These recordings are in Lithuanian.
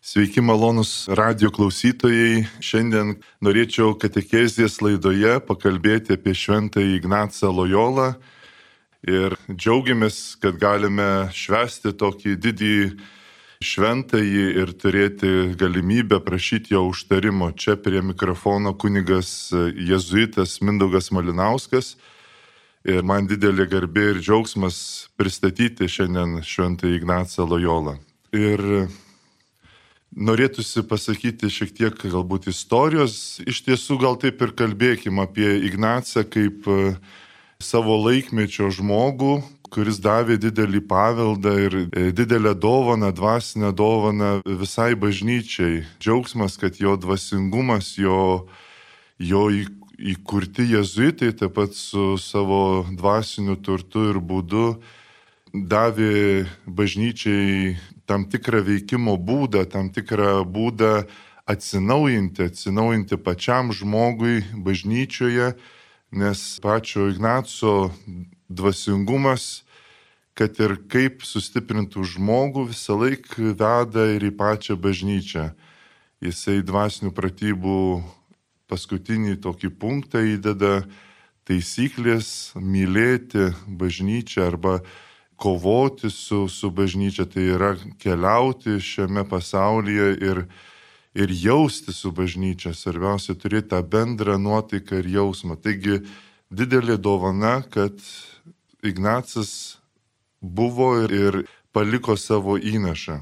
Sveiki malonus radio klausytojai. Šiandien norėčiau katekezės laidoje pakalbėti apie šventąjį Ignacą Lojolą ir džiaugiamės, kad galime švęsti tokį didį šventąjį ir turėti galimybę prašyti jo užtarimo. Čia prie mikrofono kunigas jėzuitas Mindaugas Malinauskas ir man didelė garbė ir džiaugsmas pristatyti šiandien šventąjį Ignacą Lojolą. Ir norėtųsi pasakyti šiek tiek galbūt istorijos. Iš tiesų gal taip ir kalbėkim apie Ignacą kaip savo laikmečio žmogų, kuris davė didelį paveldą ir didelę dovaną, dvasinę dovaną visai bažnyčiai. Džiaugsmas, kad jo dvasingumas, jo įkurti jėzuitai taip pat su savo dvasiniu turtu ir būdu davė bažnyčiai tam tikrą veikimo būdą, tam tikrą būdą atsinaujinti pačiam žmogui bažnyčioje, nes pačio Ignaco dvasingumas, kad ir kaip sustiprintų žmogų, visą laiką veda ir į pačią bažnyčią. Jisai dvasinių pratybų paskutinį tokį punktą įdeda taisyklės mylėti bažnyčią arba kovoti su bažnyčia, tai yra keliauti šiame pasaulyje ir jausti su bažnyčia. Svarbiausia turėti tą bendrą nuotaiką ir jausmą. Taigi didelė dovana, kad Ignacas buvo ir paliko savo įnašą.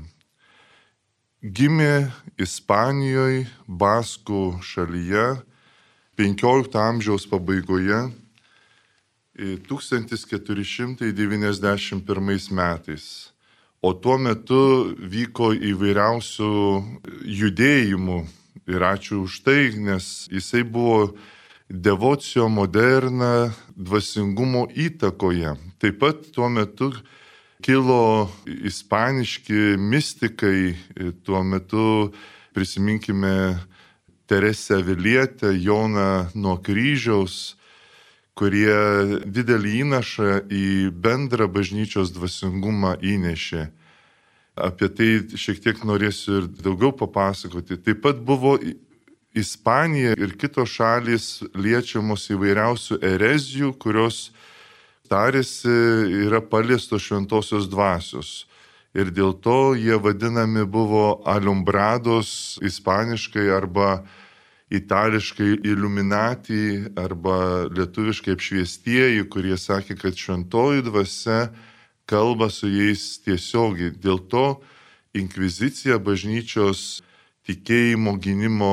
Gimė Ispanijoje, Baskų šalyje, 15 amžiaus pabaigoje, 1491 metais. O tuo metu vyko įvairiausių judėjimų ir ačiū už tai, nes jisai buvo devocio moderna dvasingumo įtakoje. Taip pat tuo metu kilo ispaniški mistikai, tuo metu prisiminkime Teresę Avilietę, Joną nuo kryžiaus, kurie didelį įnašą į bendrą bažnyčios dvasingumą įnešė. Apie tai šiek tiek norėsiu ir daugiau papasakoti. Taip pat buvo Ispanija ir kitos šalys liečiamos įvairiausių erezijų, kurios tarėsi yra paliestos šventosios dvasios. Ir dėl to jie vadinami buvo alumbrados ispaniškai arba itališkai illuminati arba lietuviškai apšviestieji, kurie sakė, kad šventoji dvasia kalba su jais tiesiogiai. Dėl to inkvizicija, bažnyčios tikėjimo gynimo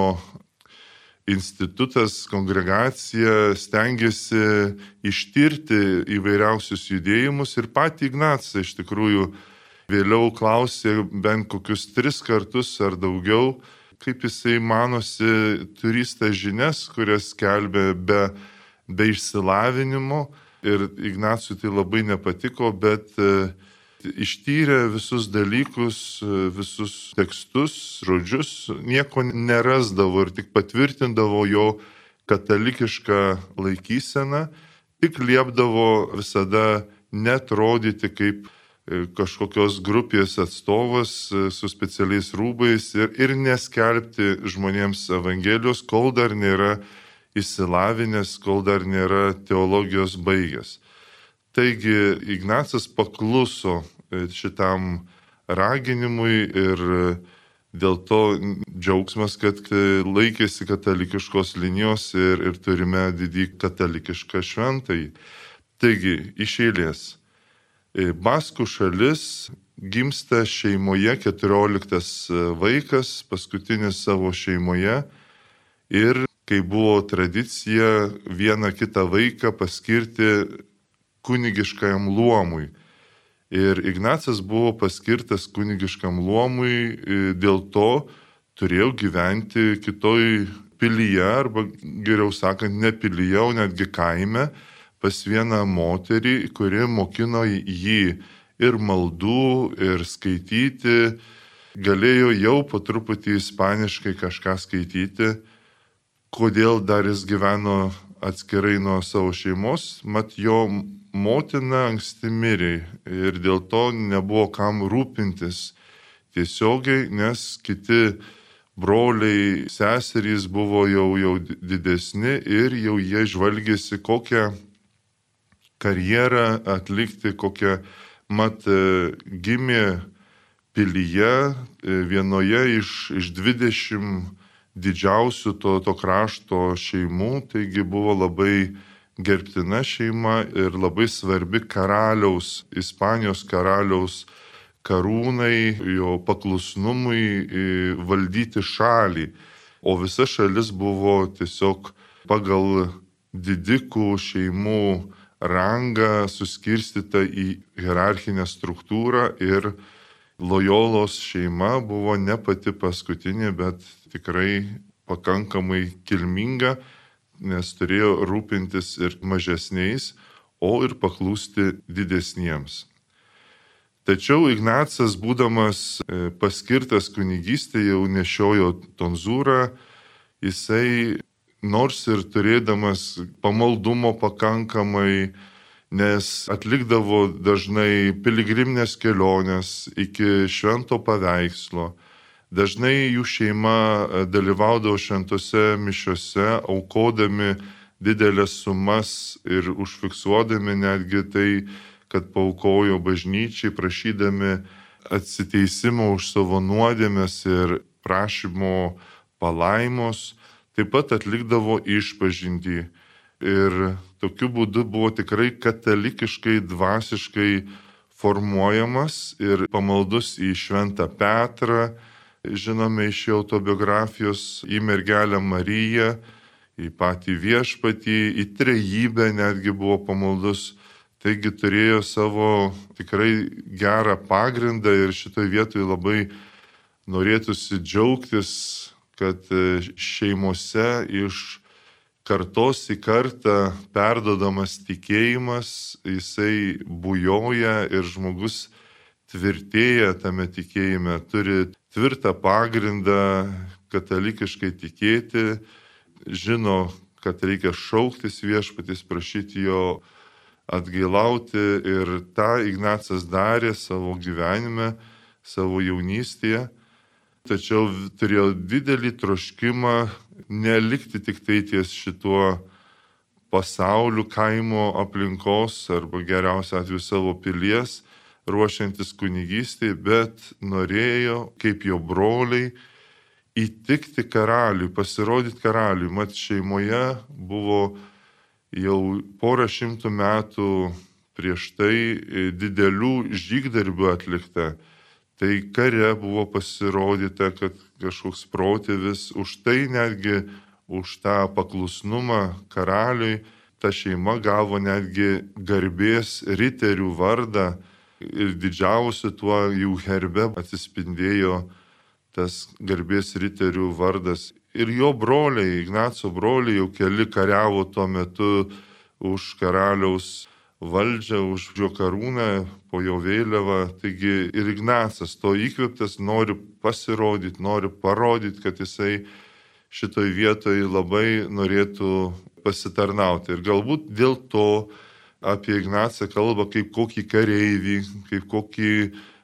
institutas, kongregacija stengiasi ištirti įvairiausius judėjimus ir patį Ignacą iš tikrųjų vėliau klausė bent kokius 3 kartus ar daugiau, kaip jisai manosi turys tas žinias, kurias skelbė be išsilavinimo. Ir Ignacui tai labai nepatiko, bet ištyrė visus dalykus, visus tekstus, žodžius, nieko nerasdavo ir tik patvirtindavo jo katalikišką laikyseną, tik liepdavo visada netrodyti kaip kažkokios grupės atstovas su specialiais rūbais ir neskelbti žmonėms evangelijos, kol dar nėra išsilavinęs, kol dar nėra teologijos baigęs. Taigi Ignacas pakluso šitam raginimui ir dėl to džiaugsmas, kad laikėsi katalikiškos linijos ir turime didį katalikišką šventąjį. Taigi iš eilės. Baskų šalis gimsta šeimoje, 14 vaikas, paskutinis savo šeimoje ir kai buvo tradicija vieną kitą vaiką paskirti kunigiškajam luomui. Ir Ignacas buvo paskirtas kunigiškam luomui, dėl to turėjo gyventi kitoj pilyje, arba geriau sakant, ne pilyje, o netgi kaime, pas vieną moterį, kuri mokino jį ir maldų, ir skaityti. Galėjo jau po truputį ispaniškai kažką skaityti. Kodėl dar jis gyveno atskirai nuo savo šeimos? Mat jo motina anksti mirė ir dėl to nebuvo kam rūpintis tiesiogiai, nes kiti broliai, seserys buvo jau didesni ir jau jie žvalgėsi, kokią karjerą atlikti, kokią gimė pilyje vienoje iš 20 didžiausių to krašto šeimų, taigi buvo labai gerbtina šeima ir labai svarbi Ispanijos karaliaus karūnai, jo paklusnumui valdyti šalį. O visa šalis buvo tiesiog pagal didikų šeimų rangą suskirstyta į hierarchinę struktūrą ir Lojolos šeima buvo ne pati paskutinė, bet tikrai pakankamai kilminga, nes turėjo rūpintis ir mažesniais, o ir paklūsti didesniems. Tačiau Ignacas, būdamas paskirtas kunigystė, jau nešiojo tonzūrą, jisai nors ir turėdamas pamaldumo pakankamai, nes atlikdavo dažnai piligriminės keliones iki švento paveikslo, dažnai jų šeima dalyvaudavo šventose mišiose, aukodami didelės sumas ir užfiksuodami netgi tai, kad paaukojo bažnyčiai, prašydami atsiteisimo už savo nuodėmes ir prašymo palaimos, taip pat atlikdavo išpažintį. Ir tokiu būdu buvo tikrai katalikiškai, dvasiškai formuojamas ir pamaldus į Šventą Petrą, žinome iš jo autobiografijos, į mergelę Mariją, į patį viešpatį, į trejybę netgi buvo pamaldus. Taigi turėjo savo tikrai gerą pagrindą ir šitoje vietoje labai norėtųsi džiaugtis, kad šeimose iš kartos į kartą perdodamas tikėjimas, jisai bujoja ir žmogus tvirtėja tame tikėjime, turi tvirtą pagrindą katalikiškai tikėti, žino, kad reikia šauktis viešpaties, prašyti jo atgailauti ir tą Ignacas darė savo gyvenime, savo jaunystėje. Tačiau turėjo didelį troškimą nelikti tik tai ties šituo pasauliu, kaimo aplinkos arba geriausiu atveju savo pilies, ruošiantis kunigystėje, bet norėjo, kaip jo broliai, įtikti karaliui, pasirodyti karaliui. Mat šeimoje buvo jau 100 metų prieš tai didelių žygdarbių atlikta. Tai kare buvo pasirodyta, kad kažkoks protėvis, už tai netgi už tą paklusnumą karaliui, ta šeima gavo netgi garbės riterių vardą ir didžiausiu tuo jų herbe atsispindėjo tas garbės riterių vardas. Ir jo broliai, Ignaco broliai, jau keli kariavo tuo metu už karaliaus valdžią, už jo karūną, po jo vėliavą. Taigi ir Ignacas to įkvėptas nori pasirodyti, nori parodyti, kad jisai šitoj vietoj labai norėtų pasitarnauti. Ir galbūt dėl to apie Ignacą kalba kaip kokį kareivį, kaip kokį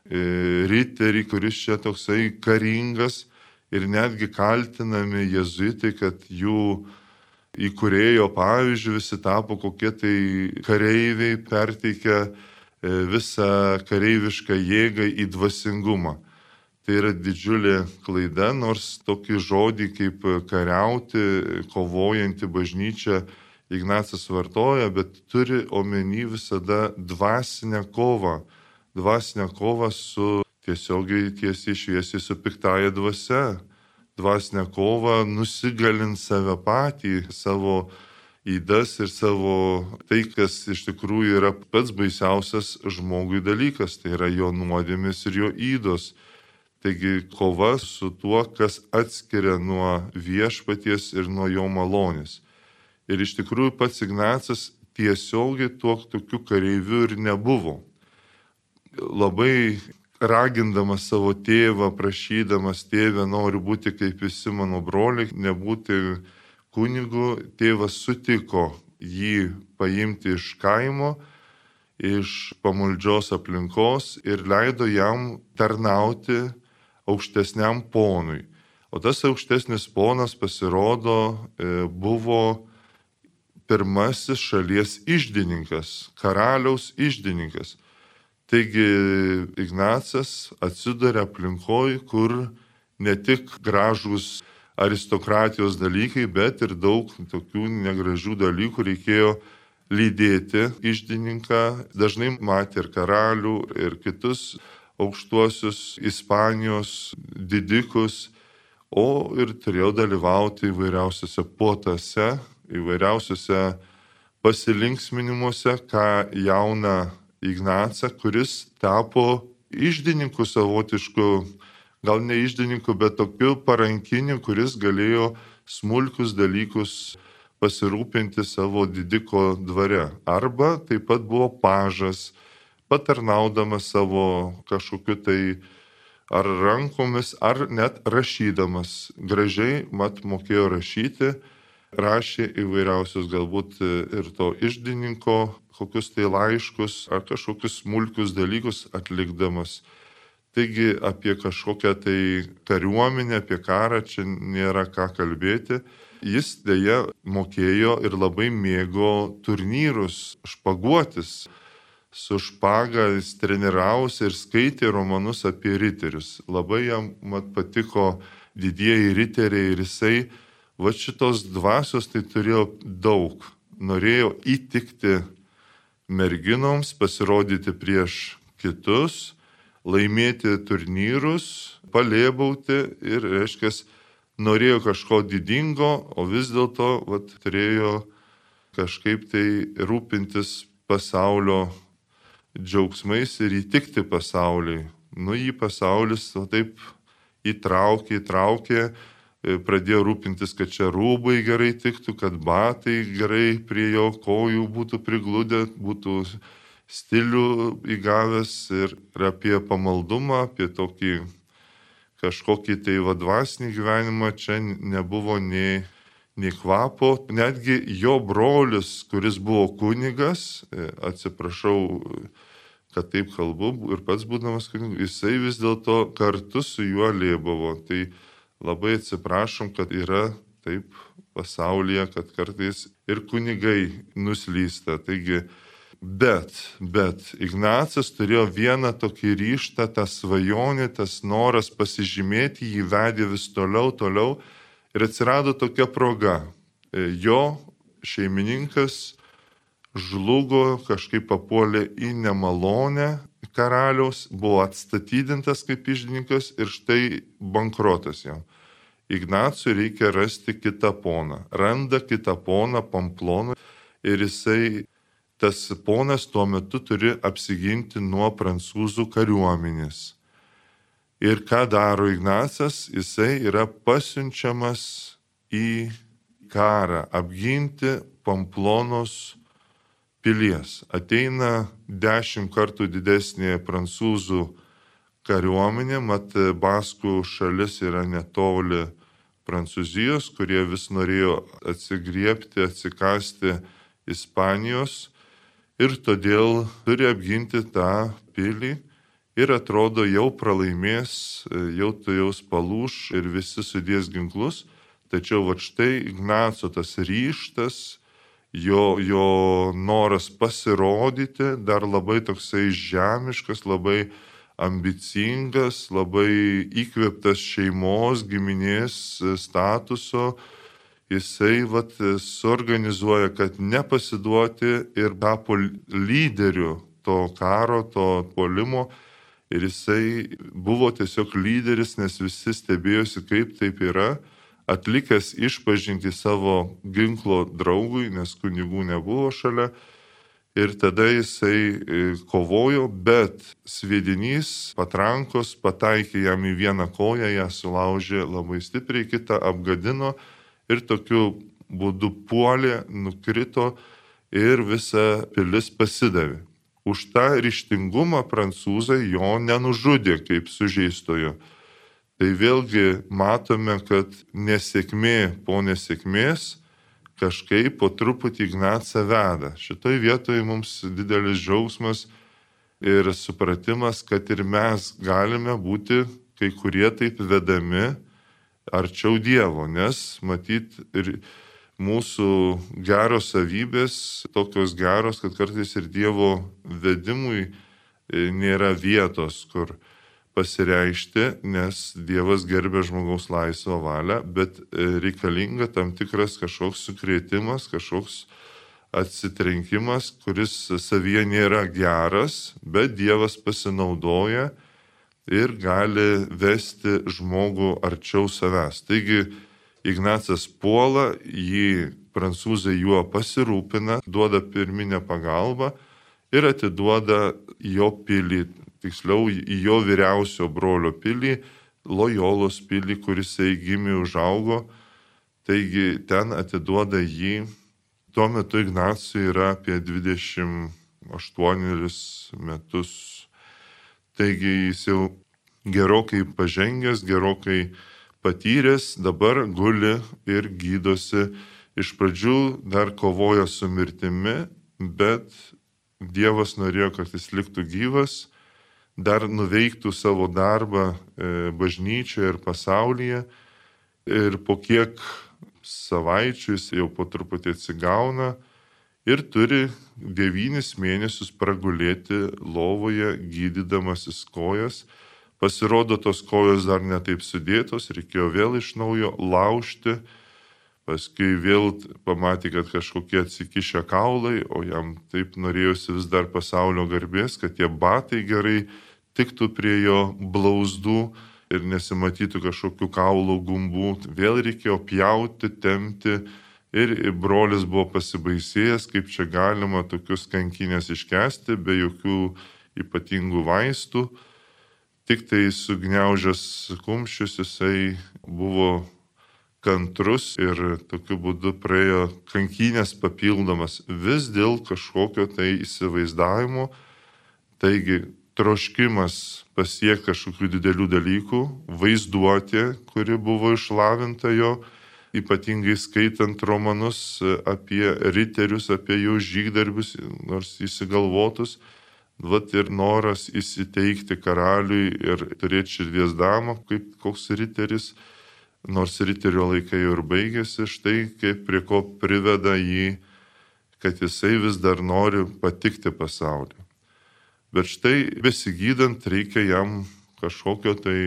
riterį, kuris čia toksai karingas, ir netgi kaltinami jėzuitai, kad jų įkūrėjo pavyzdžių visi tapo kokie tai kareiviai, perteikia visą kareivišką jėgą į dvasingumą. Tai yra didžiulė klaida, nors tokį žodį kaip kariauti, kovojanti bažnyčia Ignacas vartoja, bet turi omeny visada dvasinę kovą. Dvasinę kovą su tiesiogiai tiesiai šviesiai su piktaja dvasia. Dvasinę kovą nusigalint save patį, savo įdas ir savo tai, kas iš tikrųjų yra pats baisiausias žmogui dalykas, tai yra jo nuodėmės ir jo įdos. Taigi kova su tuo, kas atskiria nuo viešpaties ir nuo jo malonės. Ir iš tikrųjų pats Ignacas tiesiogiai tokiu kareiviu ir nebuvo. Labai ragindamas savo tėvą, prašydamas, tėvę, noriu būti kaip visi mano broliai, nebūti kunigu, tėvas sutiko jį paimti iš kaimo, iš pamaldžios aplinkos ir leido jam tarnauti aukštesniam ponui. O tas aukštesnis ponas pasirodo buvo pirmasis šalies iždininkas, karaliaus iždininkas. Taigi Ignacas atsiduria aplinkoj, kur ne tik gražūs aristokratijos dalykai, bet ir daug tokių negražių dalykų reikėjo lydėti iždininką. Dažnai matė ir karalių, ir kitus aukštuosius Ispanijos didikus, o ir turėjo dalyvauti įvairiausiose puotose, įvairiausiose pasilinksminimuose, ką jauną Ignacą, kuris tapo iždininku savotišku, gal ne iždininku, bet tokiu parankiniu, kuris galėjo smulkius dalykus pasirūpinti savo didiko dvare. Arba taip pat buvo pažas, patarnaudamas savo kažkokiu tai ar rankomis, ar net rašydamas. Gražiai mat mokėjo rašyti, rašė įvairiausius galbūt ir to iždininko kokius tai laiškus ar kažkokius smulkius dalykus atlikdamas. Taigi apie kažkokią tai kariuomenę, apie karą čia nėra ką kalbėti. Jis dėja mokėjo ir labai mėgo turnyrus, špaguotis. Su špaga jis treniravosi ir skaitė romanus apie riterius. Labai jam patiko didieji riteriai ir jisai šitos dvasios tai turėjo daug. Norėjo įtikti merginoms, pasirodyti prieš kitus, laimėti turnyrus, palėbauti ir, reiškia, norėjo kažko didingo, o vis dėlto turėjo kažkaip tai rūpintis pasaulio džiaugsmais ir įtikti pasauliui. Jį pasaulis taip įtraukė, pradėjo rūpintis, kad čia rūbai gerai tiktų, kad batai gerai prie jo kojų būtų prigludę, būtų stilių įgavęs ir apie pamaldumą, apie tokį kažkokį tai dvasinį gyvenimą čia nebuvo nei kvapo. Netgi jo brolis, kuris buvo kunigas, atsiprašau, kad taip kalbu, ir pats būdamas kunigas, jisai vis dėlto kartu su juo lėbavo. Tai labai atsiprašom, kad yra taip pasaulyje, kad kartais ir kunigai nuslysta. Taigi, bet Ignacas turėjo vieną tokį ryžtą, tą svajonę, tas noras pasižymėti, jį vedė vis toliau ir atsirado tokia proga. Jo šeimininkas žlugo, kažkaip papuolė į nemalonę karaliaus, buvo atstatydintas kaip iždininkas ir štai bankrotas jam. Ignacui reikia rasti kitą poną. Randa kitą poną Pamploną ir jisai, tas ponas tuo metu turi apsiginti nuo prancūzų kariuomenės. Ir ką daro Ignacas? Jisai yra pasiunčiamas į karą, apginti Pamplonos pilies. Ateina 10 kartų didesnė prancūzų kariuomenė, mat Baskų šalis yra netoli Prancūzijos, kurie vis norėjo atsigriebti, atsikasti Ispanijos ir todėl turi apginti tą pilį ir atrodo jau pralaimės, jau tujaus palūš ir visi sudės ginklus. Tačiau štai Ignaco tas ryžtas, jo noras pasirodyti, dar labai toksai žemiškas, labai ambicingas, labai įkvėptas šeimos, giminės statuso, jisai suorganizuoja, kad nepasiduoti ir tapo lyderiu to karo, to puolimo. Ir jisai buvo tiesiog lyderis, nes visi stebėjosi, kaip taip yra, atlikęs išpažinti savo ginklo draugui, nes kunigų nebuvo šalia. Ir tada jisai kovojo, bet sviedinys patrankos pataikė jam į vieną koją, ją sulaužė labai stipriai, kitą apgadino ir tokiu būdu puolė, nukrito ir visa pilis pasidavė. Už tą ryžtingumą prancūzai jo nenužudė kaip sužeistojo. Tai vėlgi matome, kad nesėkmė po nesėkmės kažkaip po truputį Ignacą veda. Šitoj vietoje mums didelis džiaugsmas ir supratimas, kad ir mes galime būti kai kurie taip vedami arčiau Dievo, nes matyt ir mūsų geros savybės tokios geros, kad kartais ir Dievo vedimui nėra vietos, kur pasireikšti, nes Dievas gerbė žmogaus laisvą valią, bet reikalinga tam tikras kažkoks sukrėtimas, kažkoks atsitrenkimas, kuris savyje nėra geras, bet Dievas pasinaudoja ir gali vesti žmogų arčiau savęs. Taigi Ignacas puola, jį prancūzai juo pasirūpina, duoda pirminę pagalbą ir atiduoda jo pilį, tiksliau į jo vyriausio brolio pilį, Lojolos pilį, kuris gimė užaugo. Taigi ten atiduoda jį. Tuo metu Ignacui yra apie 28 metus. Taigi jis jau gerokai pažengęs, gerokai patyręs, dabar guli ir gydosi. Iš pradžių dar kovojo su mirtimi, bet Dievas norėjo, kad jis liktų gyvas, dar nuveiktų savo darbą bažnyčioje ir pasaulyje. Ir po kiek savaičių jis jau po truputį atsigauna ir turi 9 mėnesius pragulėti lovoje, gydydamasis kojas. Pasirodo, tos kojos dar netaip sudėtos, reikėjo vėl iš naujo laužti. Paskui vėl pamatė, kad kažkokie atsikišę kaulai, o jam taip norėjosi vis dar pasaulio garbės, kad tie batai gerai tiktų prie jo blauzdų ir nesimatytų kažkokių kaulų gumbų. Vėl reikėjo pjauti, tempti ir brolis buvo pasibaisėjęs, kaip čia galima tokius kankinės iškesti be jokių ypatingų vaistų. Tik tai sugniaužęs kumščius jisai buvo kantrus ir tokiu būdu praėjo kankinės papildomas vis dėl kažkokio tai įsivaizdavimo. Taigi troškimas pasiekti kažkokių didelių dalykų, vaizduotė, kuri buvo išlavinta jo, ypatingai skaitant romanus apie riterius, apie jų žygdarbius, nors įsigalvotus, vat ir noras įsiteikti karaliui ir turėti širdies damą, kaip koks riteris, nors riterio laikai jau ir baigėsi, štai kaip prie ko priveda jį, kad jisai vis dar nori patikti pasauliu. Bet štai besigydant reikia jam kažkokio tai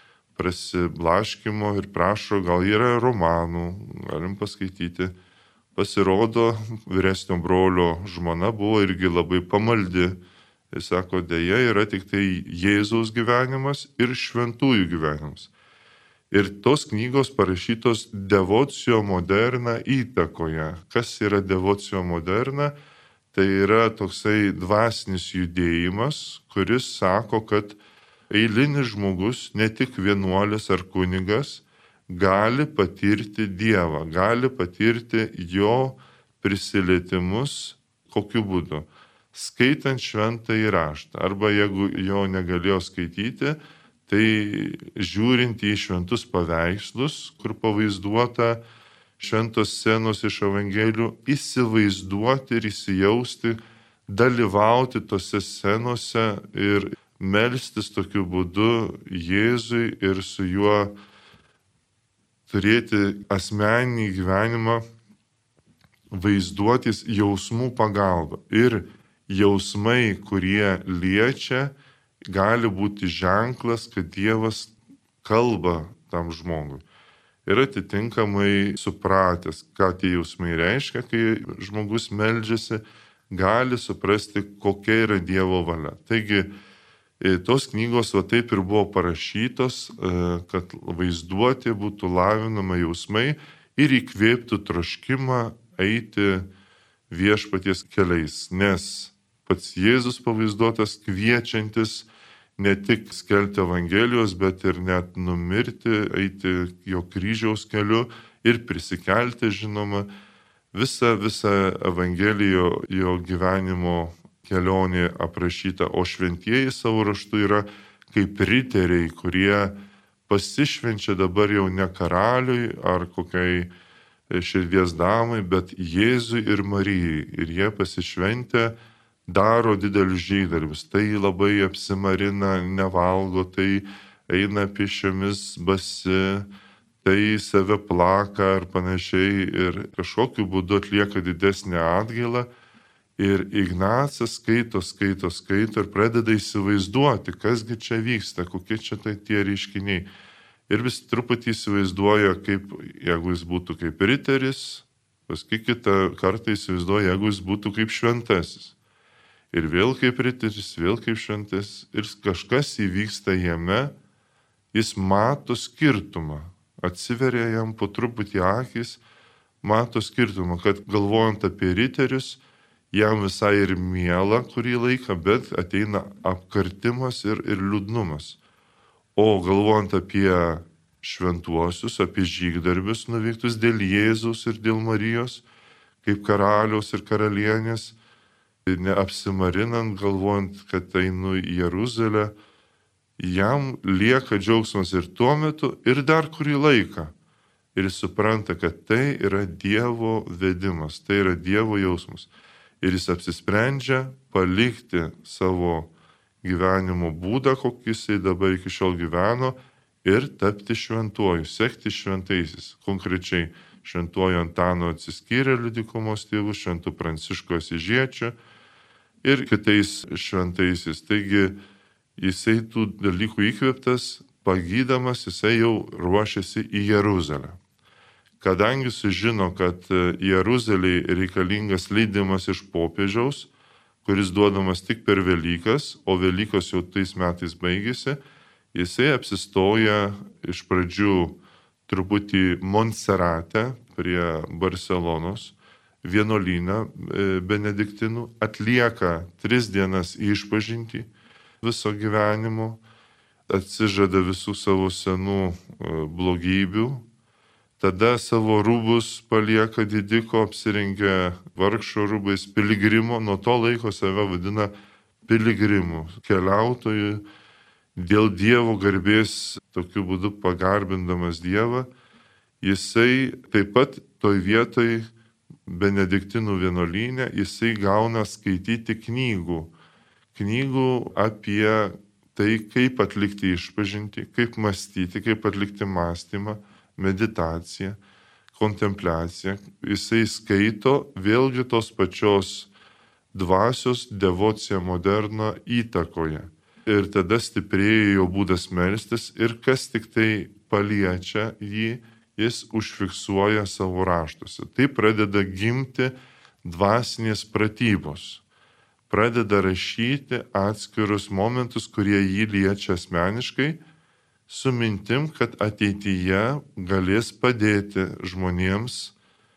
prasiblaškimo ir prašo, gal yra romanų, galim paskaityti. Pasirodo, vyresnio brolio žmona buvo irgi labai pamaldi. Jis sako, dėja yra tik tai Jėzaus gyvenimas ir šventųjų gyvenimas. Ir tos knygos parašytos devocio moderna įtakoje. Kas yra devocio moderna? Tai yra toksai dvasinis judėjimas, kuris sako, kad eilinis žmogus, ne tik vienuolis ar kunigas, gali patirti Dievą, gali patirti jo prisilietimus. Kokiu būdu? Skaitant šventąjį raštą. Arba jeigu jo negalėjo skaityti, tai žiūrint į šventus paveikslus, kur pavaizduota šventos scenos iš Evangelijų, įsivaizduoti ir įsijausti, dalyvauti tose scenose ir melstis tokiu būdu Jėzui ir su juo turėti asmeninį gyvenimą, vaizduotis jausmų pagalba. Ir jausmai, kurie liečia, gali būti ženklas, kad Dievas kalba tam žmogui. Ir atitinkamai supratęs, ką tie jausmai reiškia, kai žmogus meldžiasi, gali suprasti, kokia yra Dievo valia. Taigi, tos knygos va taip ir buvo parašytos, kad vaizduotė būtų lavinama jausmai ir įkvėptų troškimą eiti viešpaties keliais. Nes pats Jėzus pavaizduotas kviečiantis ne tik skelbti Evangelijos, bet ir net numirti, eiti jo kryžiaus keliu ir prisikelti, žinoma, visa Evangelijo jo gyvenimo kelionė aprašyta, o šventieji savo raštu yra kaip riteriai, kurie pasišvenčia dabar jau ne karaliui ar kokiai širdies damai, bet Jėzui ir Marijai. Ir jie pasišventę daro didelius žygdarbius. Tai labai apsimarina, nevalgo, tai eina pėsčiomis basi, tai save plaka ar panašiai ir kažkokiu būdu atlieka didesnę atgailą. Ir Ignacas skaito ir pradeda įsivaizduoti, kasgi čia vyksta, kokie čia tai tie reiškiniai. Ir vis truputį įsivaizduoja, kaip jeigu jis būtų kaip riteris, paskui kitą kartą įsivaizduoja, jeigu jis būtų kaip šventasis. Ir vėl kaip riteris, vėl kaip šventasis. Ir kažkas įvyksta jame, jis mato skirtumą. Atsiveria jam po truputį akis, mato skirtumą, kad galvojant apie riterius, jam visai ir miela kurį laiką, bet ateina apkartimas ir liūdnumas. O galvojant apie šventuosius, apie žygdarbius nuveiktus dėl Jėzaus ir dėl Marijos, kaip karaliaus ir karalienės, neapsimarinant, galvojant, kad einu į Jeruzalę, jam lieka džiaugsmas ir tuo metu, ir dar kurį laiką. Ir jis supranta, kad tai yra Dievo vedimas, tai yra Dievo jausmas. Ir jis apsisprendžia palikti savo gyvenimo būdą, kokį jisai dabar iki šiol gyveno, ir tapti šventuoju, sekti šventaisiais. Konkrečiai šventuoju Antanu Atsiskyrėliu dykumos tėvu, šventu Prancišku Asyžiečiu ir kitais šventaisiais. Taigi jisai tų dalykų įkvėptas, pagydamas, jisai jau ruošiasi į Jeruzalę. Kadangi sužino, kad Jeruzalei reikalingas leidimas iš popiežiaus, kuris duodamas tik per Velykas, o Velykos jau tais metais baigėsi, jisai apsistoja iš pradžių truputį Montserrate prie Barcelonos, vienuolyną benediktinų, atlieka 3 dienas išpažintį viso gyvenimo, atsižada visų savo senų blogybių. Tada savo rūbus palieka didiko, apsirengia vargšo rūbais, piligrimo, nuo to laiko save vadina piligrimu, keliautoju, dėl Dievo garbės, tokiu būdu pagarbindamas Dievą. Jisai taip pat toj vietoj benediktinų vienuolyne, jisai gauna skaityti knygų apie tai, kaip atlikti išpažintį, kaip mąstyti, kaip atlikti mąstymą, meditacija, kontempliacija. Jisai skaito vėlgi tos pačios dvasios devocija moderna įtakoje. Ir tada stiprėja jo būdas melstis ir kas tik tai paliečia jį, jis užfiksuoja savo raštuose. Tai pradeda gimti dvasinės pratybos. Pradeda rašyti atskirus momentus, kurie jį liečia asmeniškai, su mintim, kad ateityje galės padėti žmonėms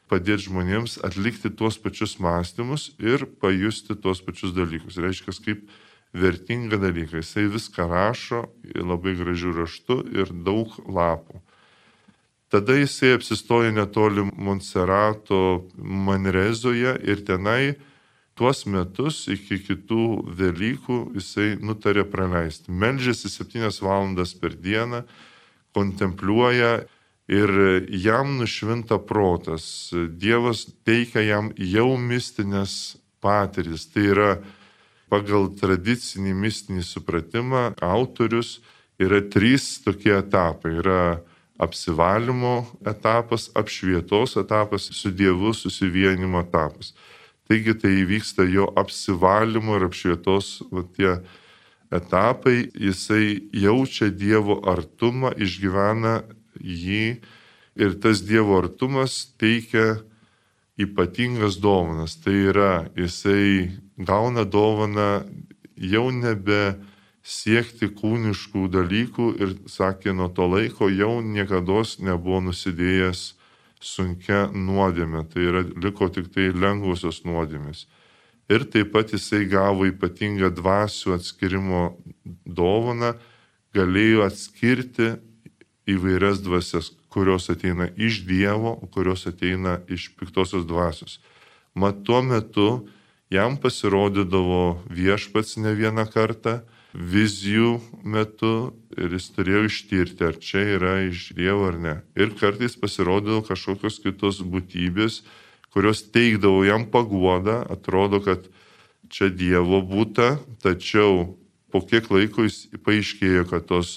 atlikti tuos pačius mąstymus ir pajusti tuos pačius dalykus. Reiškia, kaip vertingą dalyką. Jisai viską rašo labai gražiu raštu ir daug lapų. Tada jisai apsistoja netoli Montserrato Manrezoje ir tenai tuos metus iki kitų Velykų jisai nutarė praleisti. Meldžiasi 7 valandas per dieną, kontempliuoja ir jam nušvinta protas. Dievas teikia jam jau mistinės patirtis. Tai yra pagal tradicinį mistinį supratimą autorius yra 3 tokie etapai. Yra apsivalymo etapas, apšvietos etapas, su Dievu susivienimo etapas. Taigi tai įvyksta jo apsivalymo ir apšvietos tie etapai, jisai jaučia Dievo artumą, išgyvena jį ir tas Dievo artumas teikia ypatingas dovanas. Tai yra, jisai gauna dovaną jau nebe siekti kūniškų dalykų ir sakė, nuo to laiko jau niekados nebuvo nusidėjęs sunkia nuodėmė, tai yra liko tik tai lengvusios nuodėmės. Ir taip pat jisai gavo ypatingą dvasių atskirimo dovaną, galėjo atskirti įvairias dvasias, kurios ateina iš Dievo, kurios ateina iš piktosios dvasios. Mat tuo metu jam pasirodydavo Viešpats ne vieną kartą, vizijų metu ir jis turėjo ištirti, ar čia yra iš Dievo ar ne. Ir kartais pasirodydavo kažkokios kitos būtybės, kurios teikdavo jam paguodą, atrodo, kad čia Dievo būta, tačiau po kiek laiko jis paaiškėjo, kad tos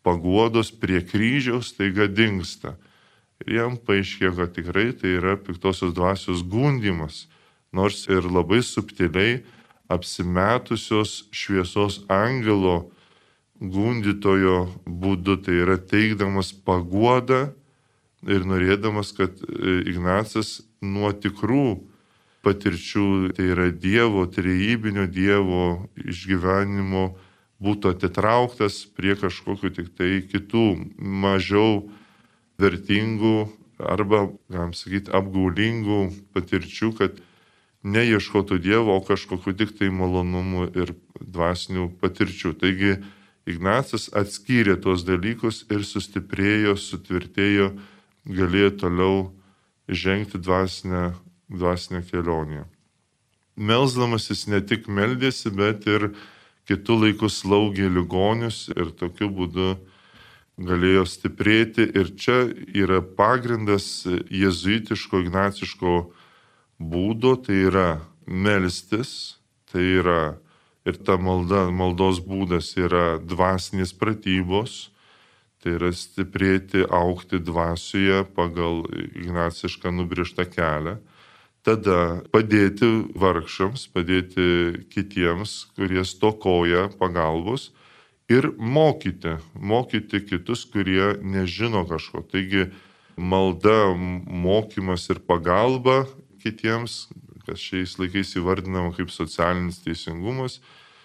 paguodos prie kryžiaus taiga dingsta. Ir jam paaiškėjo, kad tikrai tai yra piktosios dvasios gundymas, nors ir labai subtiliai apsimetusios šviesos angelo gundytojo būdu, tai yra teikdamas paguodą ir norėdamas, kad Ignacas nuo tikrų patirčių, tai yra Dievo, trejybinio Dievo išgyvenimo būtų atitrauktas prie kažkokių tik tai kitų mažiau vertingų arba, galim sakyti, apgaulingų patirčių, kad neieškotų Dievo, o kažkokių tik tai malonumų ir dvasinių patirčių. Taigi Ignacas atskyrė tuos dalykus ir sustiprėjo, sutvirtėjo, galėjo toliau žengti dvasinę kelionę. Melsdamasis ne tik meldėsi, bet ir kitų laikų slaugė ligonius ir tokiu būdu galėjo stiprėti. Ir čia yra pagrindas jėzuitiško, ignaciško būdo, tai yra melstis, tai yra ir ta maldos būdas yra dvasinės pratybos, tai yra stiprėti, augti dvasioje pagal ignacišką nubrėžtą kelią. Tada padėti vargšams, padėti kitiems, kurie stokoja pagalbos ir mokyti kitus, kurie nežino kažko. Taigi malda, mokymas ir pagalba kitiems, kas šiais laikais įvardinama kaip socialinis teisingumas,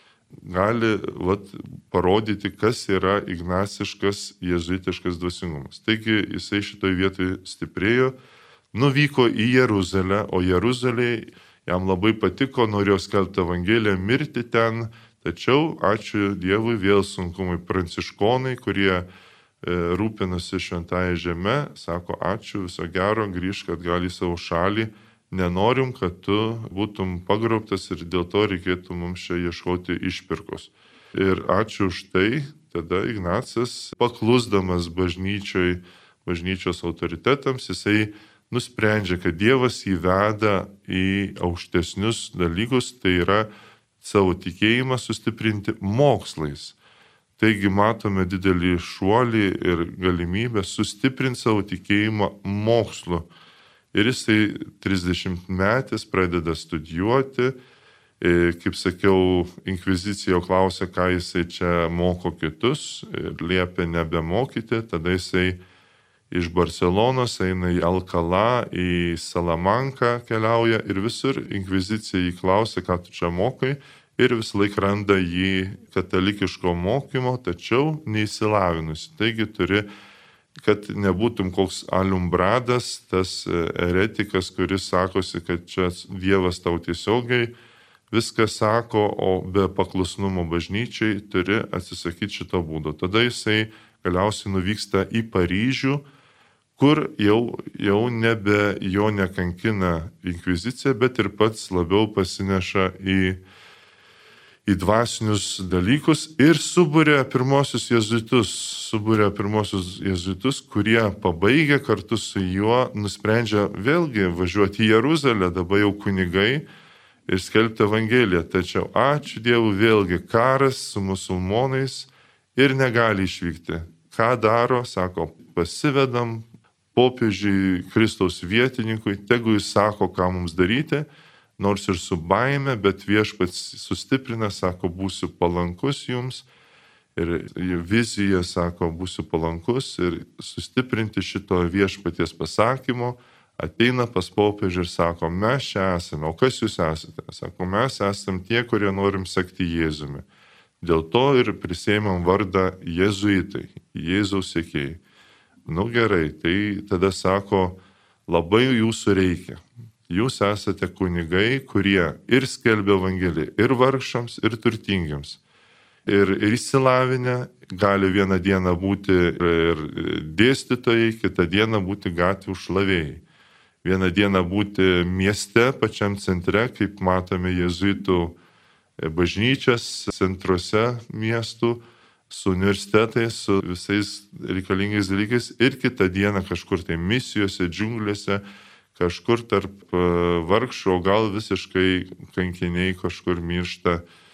gali parodyti, kas yra ignaciškas, jėzuitiškas dvasingumas. Taigi jisai šitoj vietoj stiprėjo, nuvyko į Jeruzalę, o Jeruzalėje jam labai patiko, norėjo skelbti Evangeliją, mirti ten, tačiau ačiū Dievui vėl sunkumai. Pranciškonai, kurie rūpinasi šventąją žemę, sako ačiū, viso gero, grįžk atgal į savo šalį, nenorim, kad tu būtum pagrobtas ir dėl to reikėtų mums čia ieškoti išpirkos. Ir ačiū už tai, tada Ignacas, paklusdamas bažnyčios autoritetams, jisai nusprendžia, kad Dievas jį veda į aukštesnius dalykus, tai yra savo tikėjimą sustiprinti mokslais. Taigi matome didelį šuolį ir galimybę sustiprinti savo tikėjimą mokslu. Ir jisai 30 metais pradeda studijuoti, kaip sakiau, inkvizicija klausia, ką jisai čia moko kitus ir liepia nebemokyti, tada jisai iš Barcelonos eina į Alcalá, į Salamanką keliauja ir visur inkvizicija jį klausia, ką tu čia mokai, ir visą laiką randa jį katalikiško mokymo, tačiau neįsilavinusi. Taigi turi, kad nebūtum koks alumbradas, tas eretikas, kuris sakosi, kad čia Dievas tau tiesiogiai viską sako, o be paklusnumo bažnyčiai turi atsisakyti šito būdo. Tada jisai galiausiai nuvyksta į Paryžių, kur jau nebe jo nekankina inkvizicija, bet ir pats labiau pasineša į dvasinius dalykus ir suburia pirmosius jėzuitus, kurie pabaigę kartu su juo nusprendžia vėlgi važiuoti į Jeruzalę, dabar jau kunigai, ir skelbti Evangeliją. Tačiau ačiū Dievui vėlgi karas su musulmonais ir negali išvykti. Ką daro, sako, pasivedam popiežiui Kristaus vietininkui, tegu jis sako, ką mums daryti, nors ir su baime, bet viešpats sustiprina, sako, būsiu palankus jums. Ir vizija, sako, būsiu palankus ir sustiprinti šito viešpaties pasakymo, ateina pas popiežių ir sako, mes čia esame, o kas jūs esate? Sako, mes esame tie, kurie norim sekti Jėzumi. Dėl to ir prisėmėm vardą jėzuitai, Jėzaus sekėjai. Gerai, tai tada sako, labai jūsų reikia. Jūs esate kunigai, kurie ir skelbia Evangeliją, ir vargšams, ir turtingiams. Ir išsilavinę gali vieną dieną būti ir dėstytojai, kitą dieną būti gatvių šlavėjai. Vieną dieną būti mieste, pačiam centre, kaip matome jėzuitų bažnyčias centruose miestų, su universitetais, su visais reikalingais dalykais, ir kitą dieną kažkur tai misijose, džiunglėse, kažkur tarp vargšų, o gal visiškai kankiniai kažkur miršta.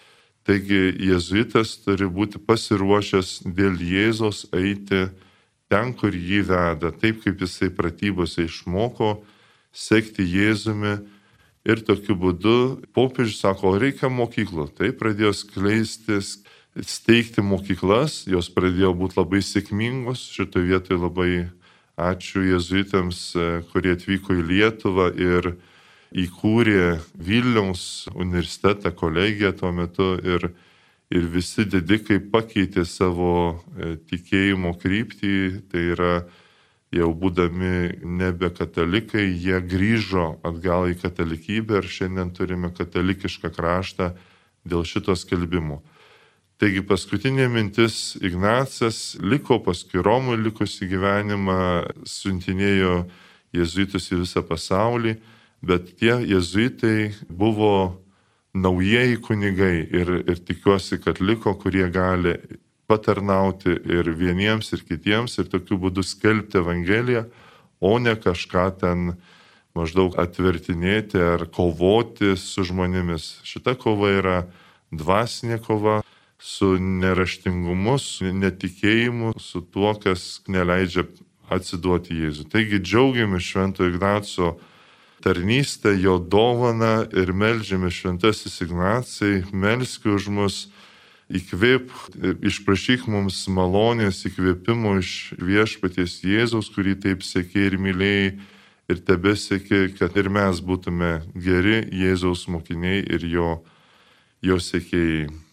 Taigi jėzuitas turi būti pasiruošęs dėl Jėzaus eiti ten, kur jį veda, taip kaip jisai pratybose išmoko sekti Jėzumi. Ir tokiu būdu popiežius sako, reikia mokyklų. Tai pradėjo skleistis, steigti mokyklas, jos pradėjo būti labai sėkmingos. Šitoje vietoje labai ačiū jėzuitams, kurie atvyko į Lietuvą ir įkūrė Vilniaus universitetą, kolegiją tuo metu ir visi didikai pakeitė savo tikėjimo kryptį, tai yra jau būdami nebe katalikai, jie grįžo atgal į katalikybę ir šiandien turime katalikišką kraštą dėl šito skelbimo. Taigi paskutinė mintis, Ignacas liko paskui Romui likusį gyvenimą, siuntinėjo jėzuitus į visą pasaulį, bet tie jėzuitai buvo naujieji kunigai ir tikiuosi, kad liko, kurie gali patarnauti ir vieniems, ir kitiems, ir tokiu būdu skelbti Evangeliją, o ne kažką ten maždaug atvertinėti ar kovoti su žmonėmis. Šita kova yra dvasinė kova su neraštingumu, su netikėjimu, su tuo, kas neleidžia atsiduoti Jėzui. Taigi džiaugiamės Švento Ignaco tarnystę, jo dovaną ir meldžiame Šventasis Ignacai, melski už mus, įkvėp, išprašyk mums malonės, įkvėpimo iš viešpaties Jėzaus, kurį taip sekė ir mylėjai ir tebesekė, kad ir mes būtume geri Jėzaus mokiniai ir jo sekėjai.